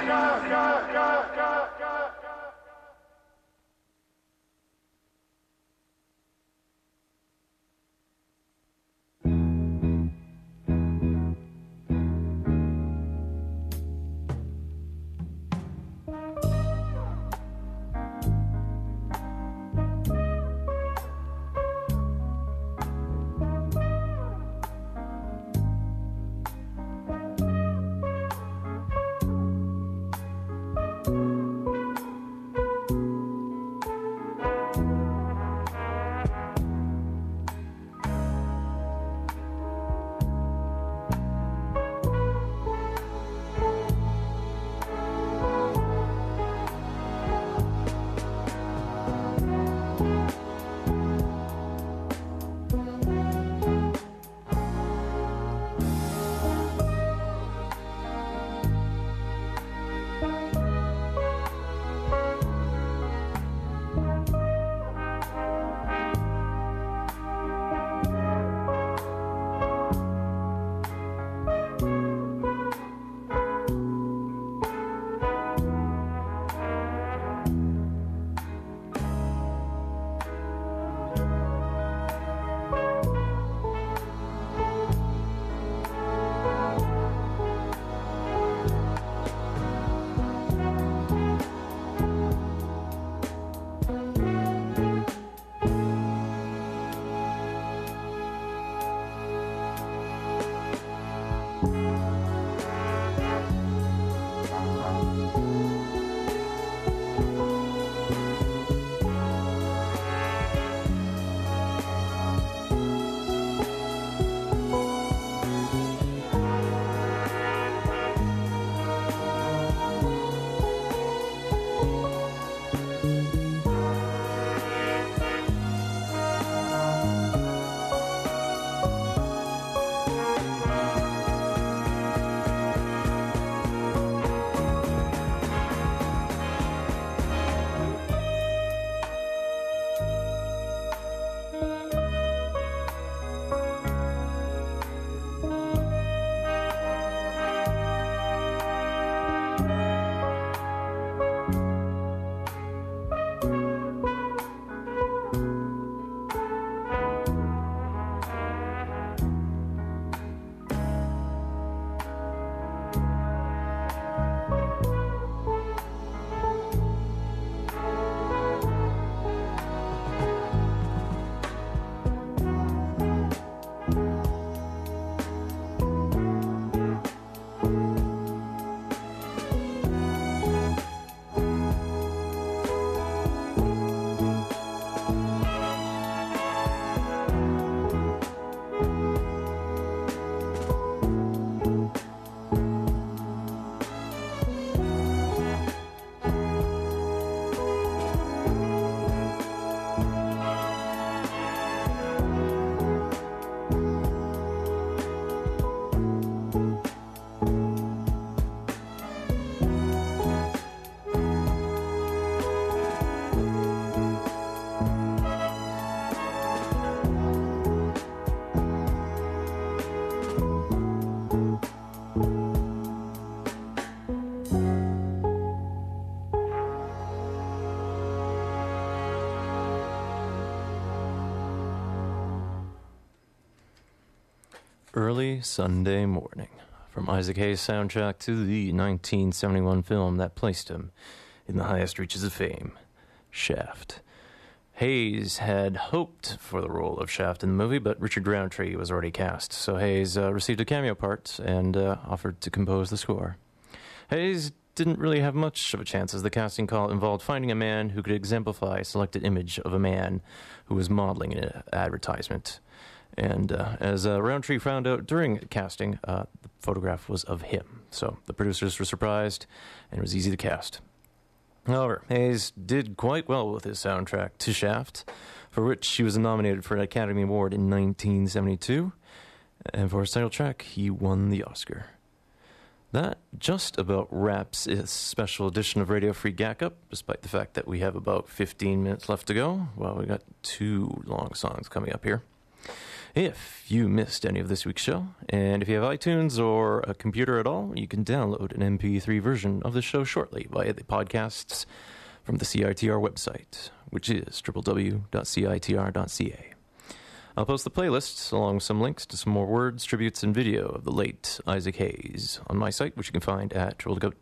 [SPEAKER 6] Early Sunday Morning, from Isaac Hayes' soundtrack to the 1971 film that placed him in the highest reaches of fame, Shaft. Hayes had hoped for the role of Shaft in the movie, but Richard Roundtree was already cast, so Hayes received a cameo part and offered to compose the score. Hayes didn't really have much of a chance, as the casting call involved finding a man who could exemplify a selected image of a man who was modeling an advertisement. And as Roundtree found out during casting, the photograph was of him. So the producers were surprised, and it was easy to cast. However, Hayes did quite well with his soundtrack to Shaft, for which he was nominated for an Academy Award in 1972. And for his title track, he won the Oscar. That just about wraps this special edition of Radio Free GAC up, despite the fact that we have about 15 minutes left to go. Well, we got 2 long songs coming up here. If you missed any of this week's show, and if you have iTunes or a computer at all, you can download an MP3 version of the show shortly via the podcasts from the CITR website, which is www.citr.ca. I'll post the playlists along with some links to some more words, tributes, and video of the late Isaac Hayes on my site, which you can find at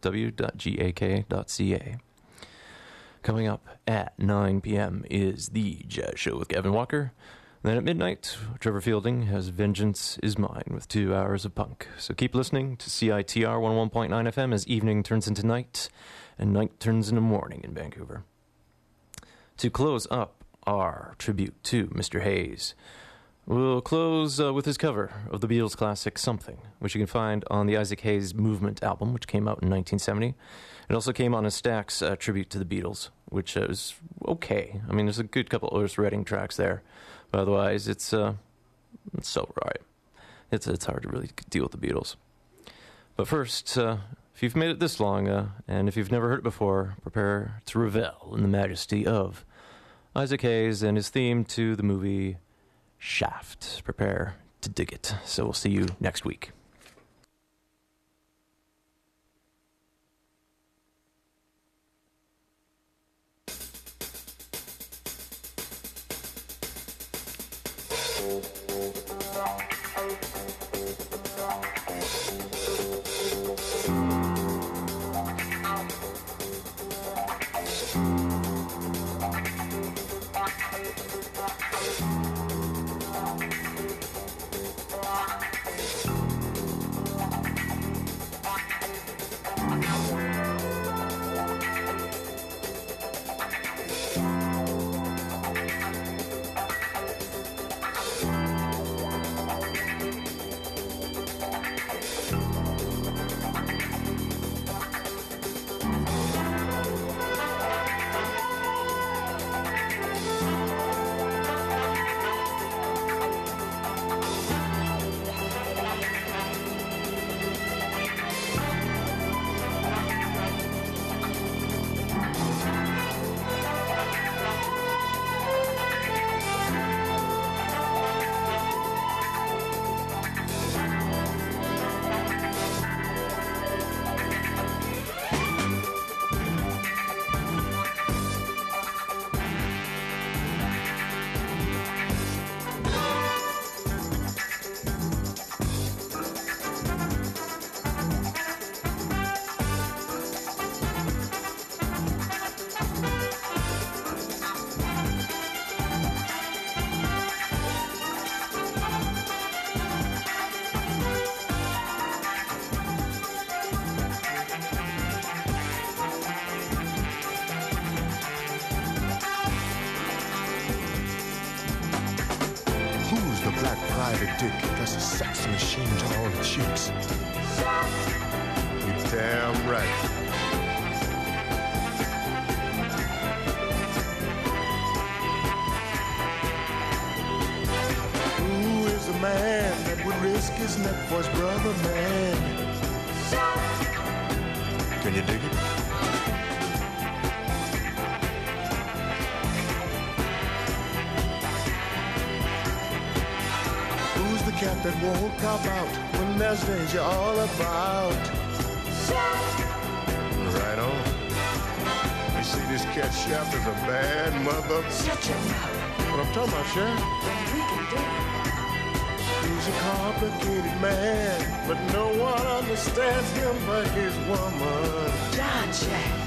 [SPEAKER 6] www.gak.ca. Coming up at 9 p.m. is The Jazz Show with Gavin Walker. Then at midnight, Trevor Fielding has Vengeance Is Mine with 2 hours of punk. So keep listening to CITR 101.9 FM as evening turns into night and night turns into morning in Vancouver. To close up our tribute to Mr. Hayes, we'll close with his cover of the Beatles classic Something, which you can find on the Isaac Hayes Movement album, which came out in 1970. It also came on a Stax tribute to the Beatles, which is okay. I mean, there's a good couple Otis Redding tracks there. But otherwise, it's so right. It's hard to really deal with the Beatles. But first, if you've made it this long, and if you've never heard it before, prepare to revel in the majesty of Isaac Hayes and his theme to the movie Shaft. Prepare to dig it. So we'll see you next week.
[SPEAKER 5] private dick that's a sex machine to all the chicks. You're damn right. Who is a man that would risk his neck for his brother, man? Can you dig it? Who's the cat that won't cop out when there's danger all about? Right on. You see, this cat Shaft is a bad mother. Shut your mouth. What I'm talking about, Shaft?
[SPEAKER 7] We can do it.
[SPEAKER 5] Who's He's a complicated man, but no one understands him but his woman.
[SPEAKER 7] John Jack.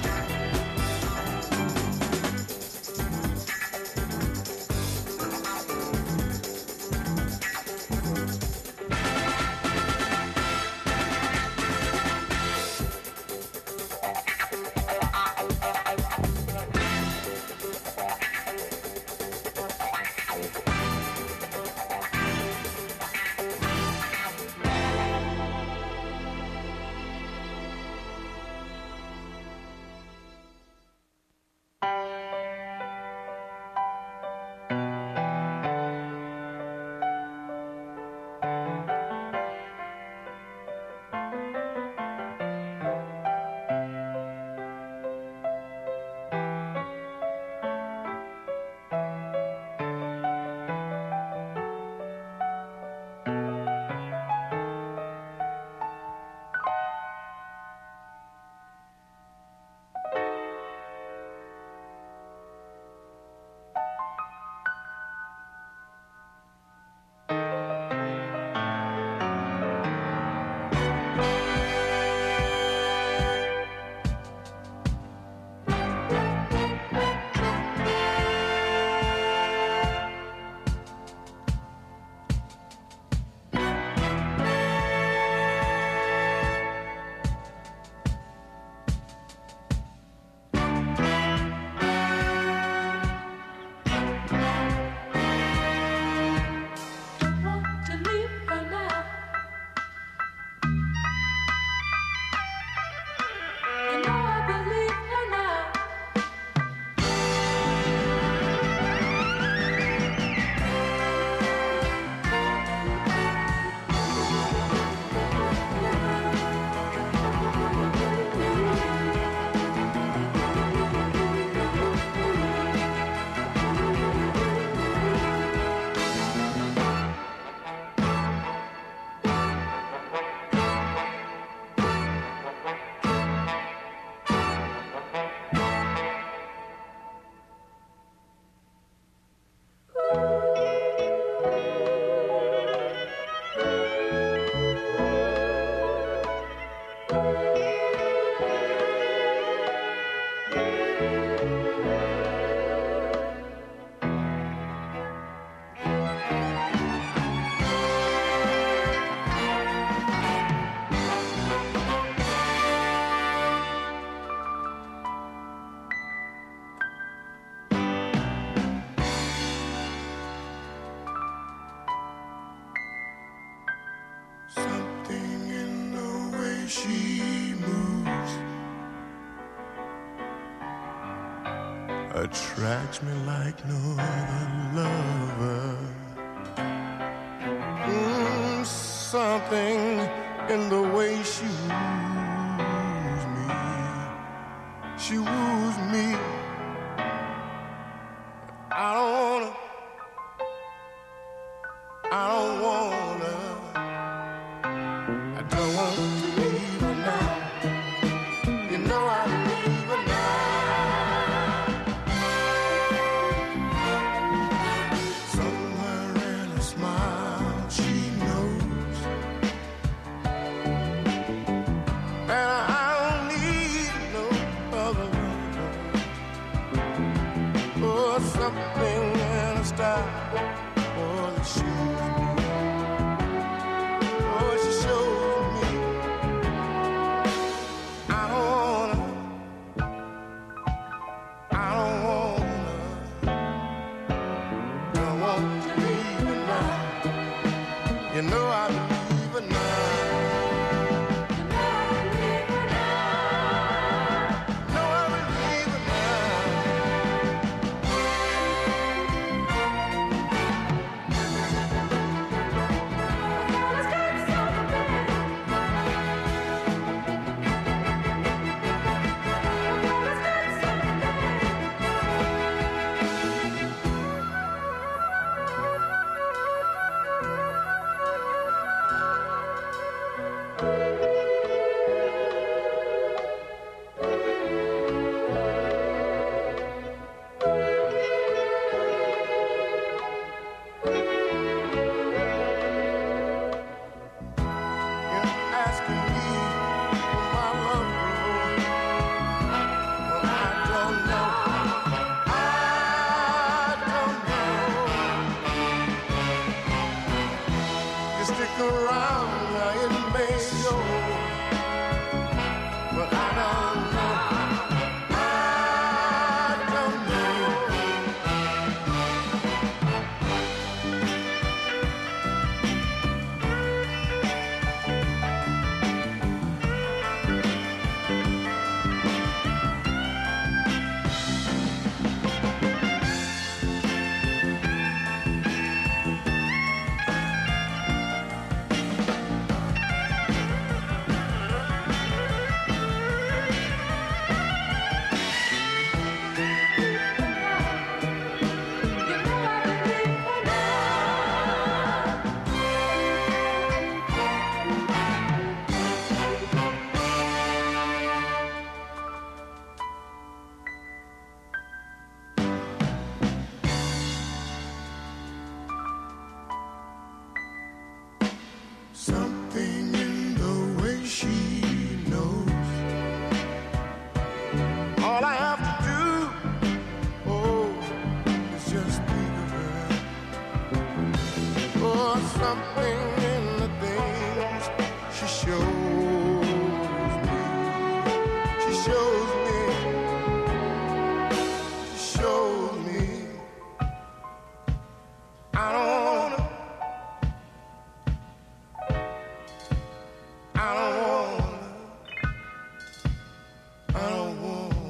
[SPEAKER 5] Attracts me like no other lover. Something in the way she woos me. She woos me. I don't wanna. I don't want to leave her now. You know I leave her now. Something in a style, oh, that shows me, oh, she shows me. I don't want to leave her now. You know I leave her now. stick around, it may go. But I don't know. I don't know. Something in the way she knows. All I have to do, oh, is just think of her. Oh, something in the things she shows me. She shows me. She shows me. I don't wanna. I don't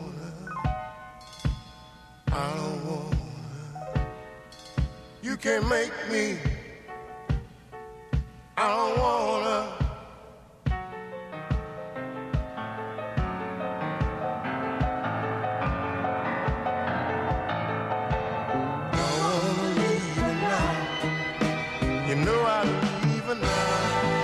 [SPEAKER 5] wanna. You can't make me. I don't wanna. I wanna leave her now. You know I leave her now.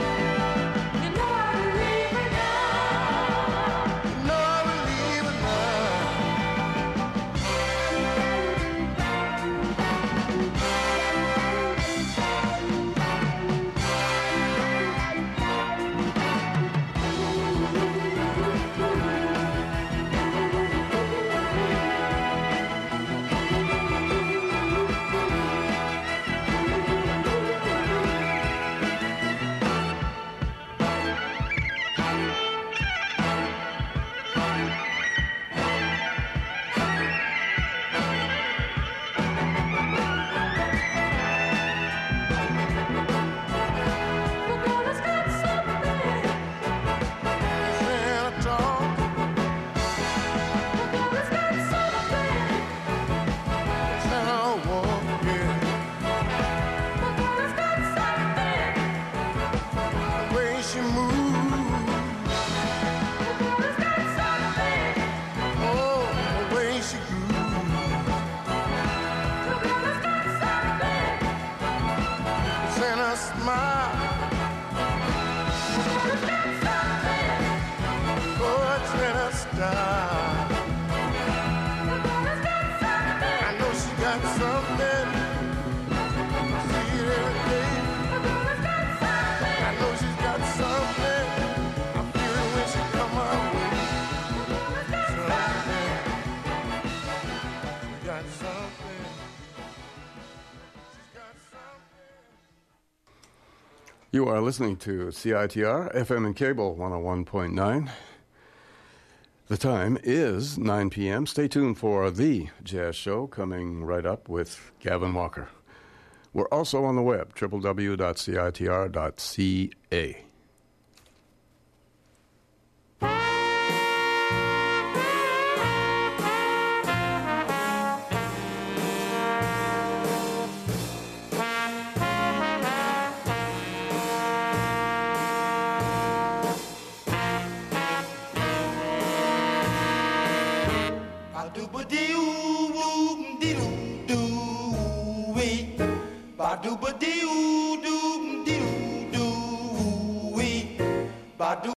[SPEAKER 5] You are listening to CITR, FM and Cable 101.9. The time is 9 p.m. Stay tuned for The Jazz Show coming right up with Gavin Walker. We're also on the web, www.citr.ca.
[SPEAKER 2] Ba-do-ba-dee-oo-doo-doo-doo-wee. Ba-do